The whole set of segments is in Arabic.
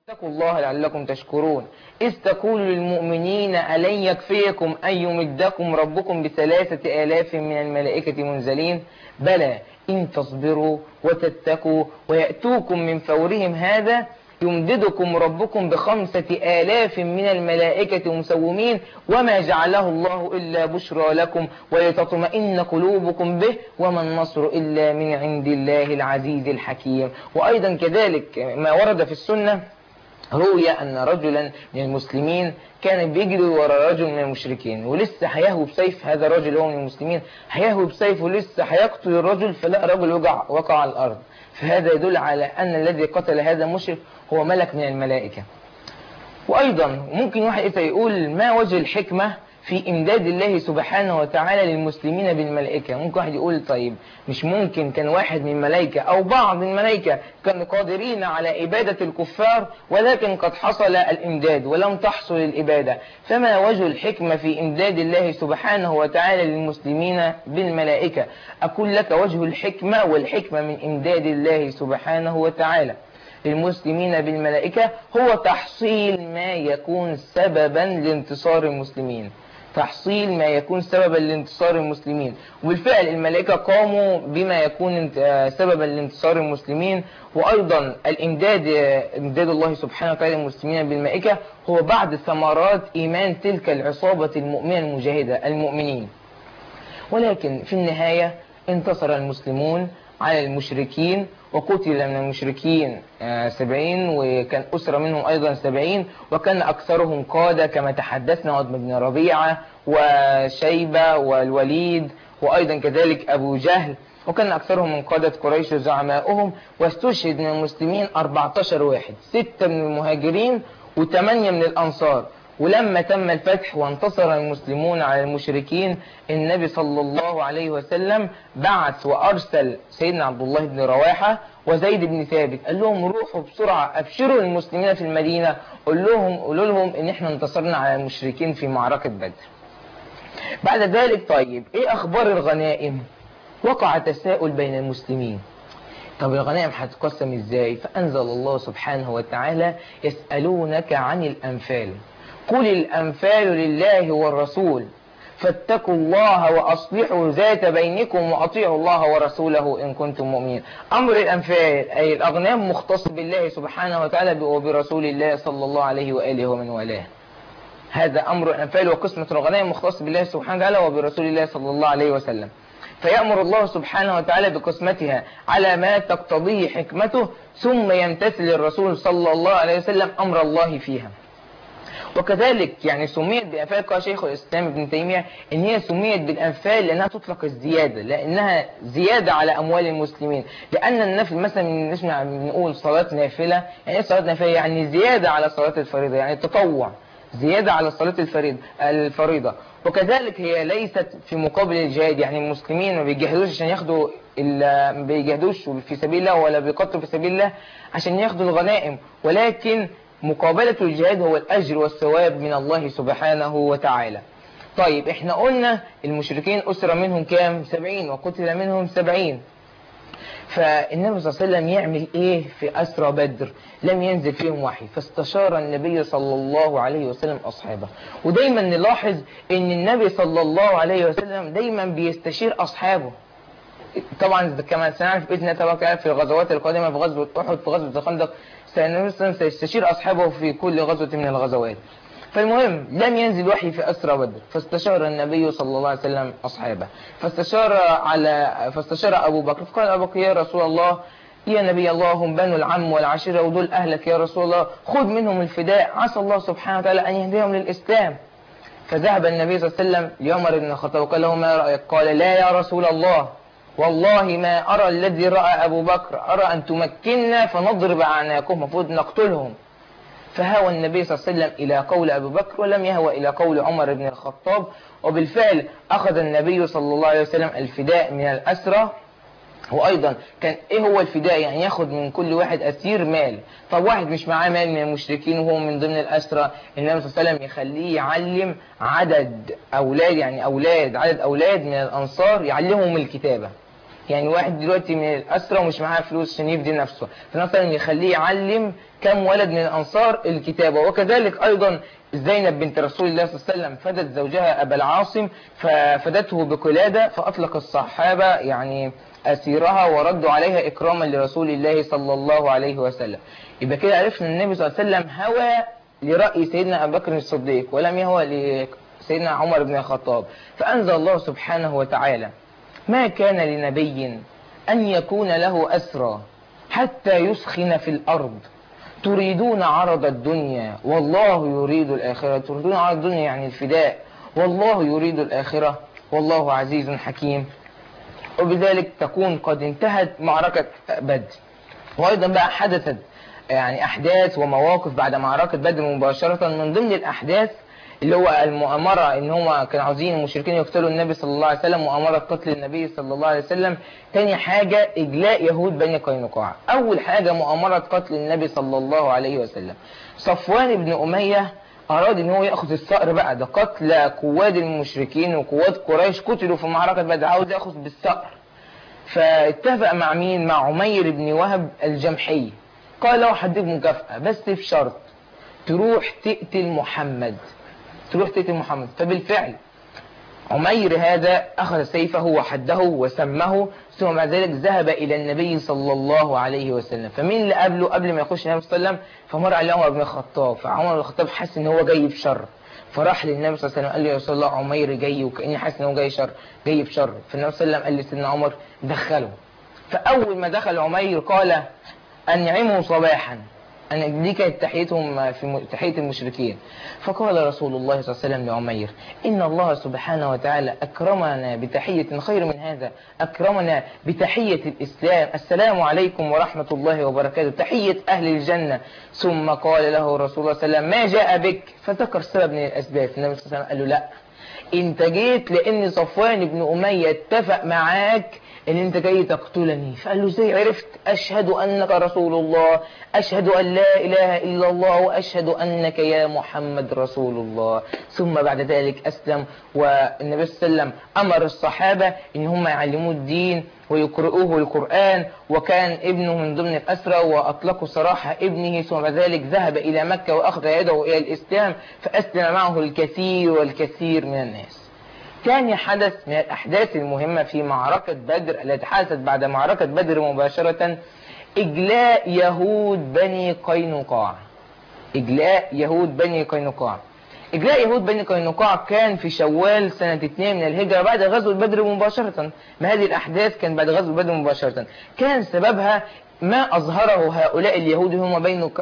اتقوا الله لعلكم تشكرون إذ تقول للمؤمنين ألن يكفيكم أن يمدكم ربكم ب3,000 من الملائكة منزلين بلى إن تصبروا وتتقوا ويأتوكم من فورهم هذا يمددكم ربكم ب5,000 من الملائكة مسومين وما جعله الله إلا بشرى لكم ولتطمئن قلوبكم به وما النصر إلا من عند الله العزيز الحكيم. وأيضا كذلك ما ورد في السنة روي أن رجلا من المسلمين كان بيجري وراء رجل من المشركين ولسه هيهوي بسيف. هذا الرجل هو من المسلمين هيهوي بسيف ولسه هيقتل الرجل فلا رجل وقع على الأرض. فهذا يدل على أن الذي قتل هذا المشرك هو ملك من الملائكة. وأيضا ممكن واحد يقول ما وجه الحكمة في إمداد الله سبحانه وتعالى للمسلمين بالملائكة؟ ممكن واحد يقول طيب مش ممكن كان واحد من الملائكة أو بعض الملائكة كانوا قادرين على إبادة الكفار ولكن قد حصل الإمداد ولم تحصل الإبادة، فما وجه الحكمة في إمداد الله سبحانه وتعالى للمسلمين بالملائكة؟ أقول لك وجه الحكمة والحكمة من إمداد الله سبحانه وتعالى للمسلمين بالملائكة هو تحصيل ما يكون سببا لانتصار المسلمين، تحصيل ما يكون سببا لانتصار المسلمين. وبالفعل الملائكة قاموا بما يكون سببا لانتصار المسلمين. وأيضا إمداد الله سبحانه وتعالى للمسلمين بالملائكة هو بعد ثمرات إيمان تلك العصابة المؤمنة المجاهدة المؤمنين. ولكن في النهاية انتصر المسلمون على المشركين وقتل من المشركين 70 وكان أسرة منهم أيضا 70 وكان أكثرهم قادة كما تحدثنا عتبة بن ربيعة وشيبة والوليد وأيضا كذلك أبو جهل وكان أكثرهم من قادة قريش وزعماؤهم. واستشهد من المسلمين 14 واحد، 6 من المهاجرين و8 من الأنصار. ولما تم الفتح وانتصر المسلمون على المشركين النبي صلى الله عليه وسلم بعث وأرسل سيدنا عبد الله بن رواحة وزيد بن ثابت قال لهم روحوا بسرعة أبشروا المسلمين في المدينة قولوا لهم إن احنا انتصرنا على المشركين في معركة بدر. بعد ذلك طيب إيه أخبار الغنائم؟ وقع تساؤل بين المسلمين، طب الغنائم هتقسم إزاي؟ فأنزل الله سبحانه وتعالى يسألونك عن الأنفال قل الأنفال لله والرسول فاتقوا الله وأصلحوا ذات بينكم وأطيعوا الله ورسوله إن كنتم مؤمنين. أمر الأنفال أي الأغنام مختص بالله سبحانه وتعالى وبرسول الله صلى الله عليه وآله ومن والاه. هذا أمر الأنفال وقسمة الغنائم مختص بالله سبحانه وتعالى وبرسول الله صلى الله عليه وسلم. فيأمر الله سبحانه وتعالى بقسمتها على ما تقتضيه حكمته ثم يمتثل الرسول صلى الله عليه وسلم أمر الله فيها. وكذلك يعني سميت بأنفال قال شيخ الإسلام ابن تيمية إن هي سميت بالأنفال لأنها تطلق الزيادة، لأنها زيادة على أموال المسلمين. لأن النفل مثلا نسمع بنقول صلاة نافلة، يعني إيه صلاة نافلة؟ يعني زيادة على صلاة الفريضة، يعني التطوع زيادة على صلاة الفريضة. وكذلك هي ليست في مقابل الجهاد، يعني المسلمين ما بيجهدوش عشان ياخدوا ما بيجهدوش في سبيل الله ولا بيقتلوا في سبيل الله عشان ياخدوا الغنائم، ولكن مقابلة الجهاد هو الأجر والثواب من الله سبحانه وتعالى. طيب احنا قلنا المشركين أسرة منهم كام؟ 70 وقتل منهم 70. فالنبي صلى الله عليه وسلم يعمل ايه في أسرى بدر؟ لم ينزل فيهم وحي، فاستشار النبي صلى الله عليه وسلم أصحابه. ودايما نلاحظ ان النبي صلى الله عليه وسلم دايما بيستشير أصحابه. طبعا كما سنعرف بإذن الله تبارك في الغزوات القادمة، في غزوة أحد، في غزوة الخندق، سيستشير أصحابه في كل غزوة من الغزوات. فالمهم لم ينزل وحي في أسرى بدر، فاستشار النبي صلى الله عليه وسلم أصحابه. فاستشار أبو بكر فقال أبو بكر يا رسول الله يا نبي الله هم بنو العم والعشيرة ودول أهلك يا رسول الله، خذ منهم الفداء عسى الله سبحانه وتعالى أن يهديهم للإسلام. فذهب النبي صلى الله عليه وسلم لعمر بن الخطاب وقال له ما رأيك؟ قال لا يا رسول الله والله ما أرى الذي رأى أبو بكر، أرى أن تمكننا فنضرب أعناقهم، المفروض نقتلهم. فهوى النبي صلى الله عليه وسلم إلى قول أبو بكر ولم يهوى إلى قول عمر بن الخطاب. وبالفعل أخذ النبي صلى الله عليه وسلم الفداء من الأسرى. وأيضا كان إيه هو الفداء؟ يعني ياخد من كل واحد أسير مال. طب واحد مش معاه مال من المشركين وهو من ضمن الأسرى، النبي صلى الله عليه وسلم يخليه يعلم عدد أولاد، يعني عدد أولاد من الأنصار يعلمهم الكتابة. يعني واحد دلوقتي من الأسرة ومش معاه فلوس عشان يفدي نفسه، فمثلا يخليه يعلم كم ولد من الأنصار الكتابة. وكذلك أيضا زينب بنت رسول الله صلى الله عليه وسلم فدت زوجها أبا العاصم، ففدته بقلادة، فأطلق الصحابة يعني أسيرها وردوا عليها إكراما لرسول الله صلى الله عليه وسلم. يبقى كده عرفنا أن النبي صلى الله عليه وسلم هوى لرأي سيدنا أبو بكر الصديق ولم يهوى لسيدنا عمر بن الخطاب. فأنزل الله سبحانه وتعالى: ما كان لنبي أن يكون له أسرى حتى يسخن في الأرض تريدون عرض الدنيا والله يريد الآخرة. تريدون عرض الدنيا يعني الفداء، والله يريد الآخرة والله عزيز حكيم. وبذلك تكون قد انتهت معركة بدر. وأيضا بقى حدثت يعني أحداث ومواقف بعد معركة بدر مباشرة. من ضمن الأحداث اللي هو المؤامرة، ان هم كانوا عاوزين المشركين يقتلوا النبي صلى الله عليه وسلم، مؤامرة قتل النبي صلى الله عليه وسلم. تاني حاجة إجلاء يهود بني قينقاع. أول حاجة مؤامرة قتل النبي صلى الله عليه وسلم. صفوان بن أمية أراد ان هو يأخذ الثأر بقى، ده قتل قواد المشركين وقواد قريش قتلوا في معركة بدر، عاوز يأخذ بالثأر. فاتفق مع مين؟ مع عمير بن وهب الجمحي. قال له هديك مكافأة بس في شرط، تروح تقتل محمد. فبالفعل عمير هذا أخذ سيفه وحده وسمه، ثم بعد ذلك ذهب إلى النبي صلى الله عليه وسلم. فمين اللي قبله قبل ما يخش النبي صلى الله عليه وسلم؟ فمر عليه عمر بن الخطاب. فعمر بن الخطاب حس ان هو جاي بشر، فراح للنبي صلى الله عليه وسلم قال له: يا رسول الله عمير جاي وكأني حاسس ان هو جاي بشر. فالنبي صلى الله عليه وسلم قال لسيدنا عمر: دخله. فأول ما دخل عمير قال: أنعموا صباحا. دي كانت تحيتهم في تحية المشركين. فقال رسول الله صلى الله عليه وسلم لعمير: إن الله سبحانه وتعالى أكرمنا بتحية خير من هذا، أكرمنا بتحية الإسلام، السلام عليكم ورحمة الله وبركاته، تحية أهل الجنة. ثم قال له رسول الله صلى الله عليه وسلم: ما جاء بك؟ فذكر سبب من الأسباب. النبي صلى الله عليه وسلم قال له: لا، انت جيت لأن صفوان بن أمية اتفق معاك ان انت جاي تقتلني. فقال له: ازاي عرفت؟ اشهد انك رسول الله، اشهد ان لا اله الا الله، واشهد انك يا محمد رسول الله. ثم بعد ذلك اسلم. والنبي صلى الله عليه وسلم امر الصحابة ان هم يعلموه الدين ويقرؤوه القرآن، وكان ابنه من ضمن الأسرى وأطلقوا سراح ابنه. ثم بعد ذلك ذهب إلى مكة وأخذ يده إلى الإسلام، فأسلم معه الكثير والكثير من الناس. ثاني حدث من الأحداث المهمة في معركة بدر التي حدثت بعد معركة بدر مباشرة: إجلاء يهود بني قينقاع. إجلاء يهود بني قينقاع. إجلاء يهود بني قينقاع كان في شوال سنة 2 من الهجرة بعد غزوة بدر مباشرة. ما هذه الأحداث كان بعد غزوة بدر مباشرة. كان سببها ما أظهره هؤلاء اليهود هم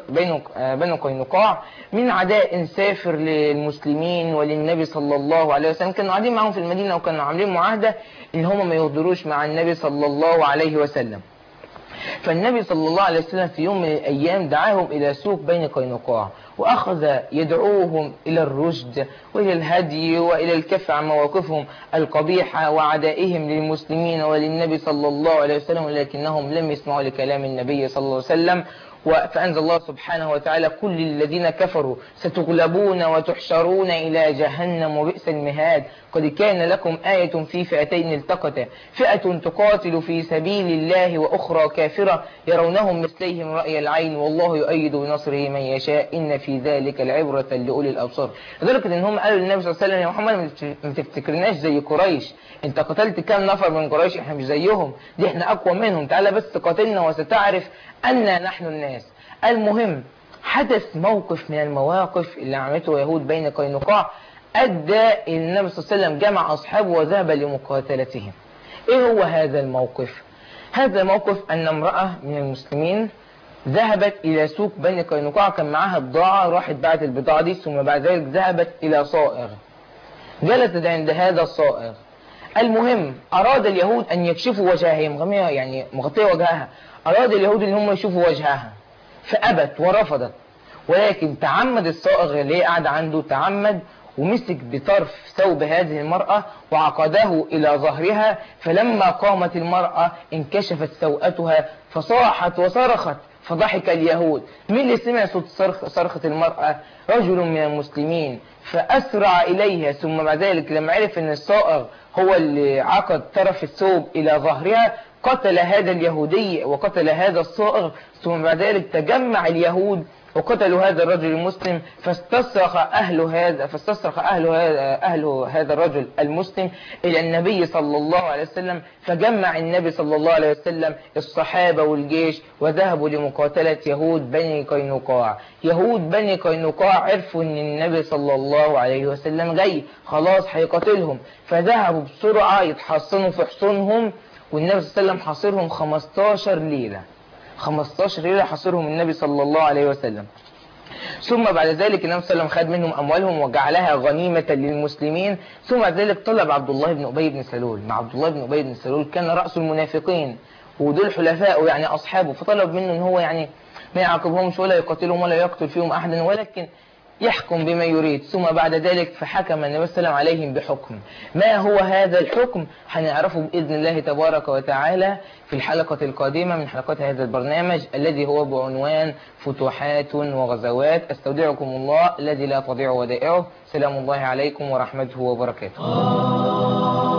بني قينقاع من عداء سافر للمسلمين وللنبي صلى الله عليه وسلم. كانوا قاعدين معهم في المدينة وكانوا عاملين معاهدة إن هم ما يغدروش مع النبي صلى الله عليه وسلم. فالنبي صلى الله عليه وسلم في يوم من الأيام دعاهم إلى سوق بني قينقاع، وأخذ يدعوهم إلى الرشد وإلى الهدي وإلى الكف عن مواقفهم القبيحة وعدائهم للمسلمين وللنبي صلى الله عليه وسلم، ولكنهم لم يسمعوا لكلام النبي صلى الله عليه وسلم. فأنزل الله سبحانه وتعالى: كل الذين كفروا ستغلبون وتحشرون إلى جهنم وبئس المهاد. قد كان لكم آية في فئتين التقتا، فئة تقاتل في سبيل الله وأخرى كافرة يرونهم مثليهم رأي العين والله يؤيد بنصره من يشاء إن في ذلك العبرة لأولي الأبصار. لذلك إن هم قالوا للنبي صلى الله عليه وسلم: يا محمد ما تفتكرناش زي قريش، أنت قتلت كام نفر من قريش، إحنا مش زيهم، دي إحنا أقوى منهم، تعالى بس قاتلنا وستعرف أن نحن الناس. المهم حدث موقف من المواقف اللي عملته يهود بني قينقاع أدى النبي صلى الله عليه وسلم جمع أصحابه وذهب لمقاتلتهم. إيه هو هذا الموقف؟ هذا الموقف أن امرأة من المسلمين ذهبت إلى سوق بني قينقاع، كان معها بضاعة، راحت باعت البضاعة دي، ثم بعد ذلك ذهبت إلى صائغ، جلست عند هذا الصائغ. المهم أراد اليهود أن يكشفوا وجههم، يعني مغطية وجهها، أراد اليهود أن هم يشوفوا وجهها، فأبت ورفضت. ولكن تعمد الصائغ اللي قاعد عنده، تعمد ومسك بطرف ثوب هذه المرأة وعقده إلى ظهرها. فلما قامت المرأة انكشفت سوءتها فصاحت وصرخت، فضحك اليهود. مين اللي سمع صوت صرخة المرأة؟ رجل من المسلمين، فأسرع إليها. ثم بعد ذلك لما عرف أن الصائغ هو اللي عقد طرف الثوب إلى ظهرها، قتل هذا اليهودي وقتل هذا الصائغ، ثم بعد ذلك تجمع اليهود وقتلوا هذا الرجل المسلم، فاستصرخ أهل هذا الرجل المسلم إلى النبي صلى الله عليه وسلم، فجمع النبي صلى الله عليه وسلم الصحابة والجيش وذهبوا لمقاتلة يهود بني قينقاع. يهود بني قينقاع عرفوا أن النبي صلى الله عليه وسلم جاي خلاص هيقاتلهم، فذهبوا بسرعة يتحصنوا في حصونهم، والنبي صلى الله عليه وسلم حاصرهم 15 ليلة. 15 ليلة حصرهم النبي صلى الله عليه وسلم. ثم بعد ذلك النبي صلى الله عليه وسلم خد منهم أموالهم وجعلها غنيمة للمسلمين. ثم بعد ذلك طلب عبد الله بن أبي بن سلول، مع عبد الله بن أبي بن سلول كان رأس المنافقين ودول حلفاء يعني أصحابه، فطلب منه ان هو يعني ما يعاقبهمش ولا يقاتلهم ولا يقتل فيهم أحدا، ولكن يحكم بما يريد. ثم بعد ذلك فحكم النبي صلى الله عليه وسلم عليهم بحكم. ما هو هذا الحكم؟ هنعرفه بإذن الله تبارك وتعالى في الحلقة القادمة من حلقات هذا البرنامج الذي هو بعنوان فتوحات وغزوات. استودعكم الله الذي لا تضيع ودائعه. سلام الله عليكم ورحمته وبركاته.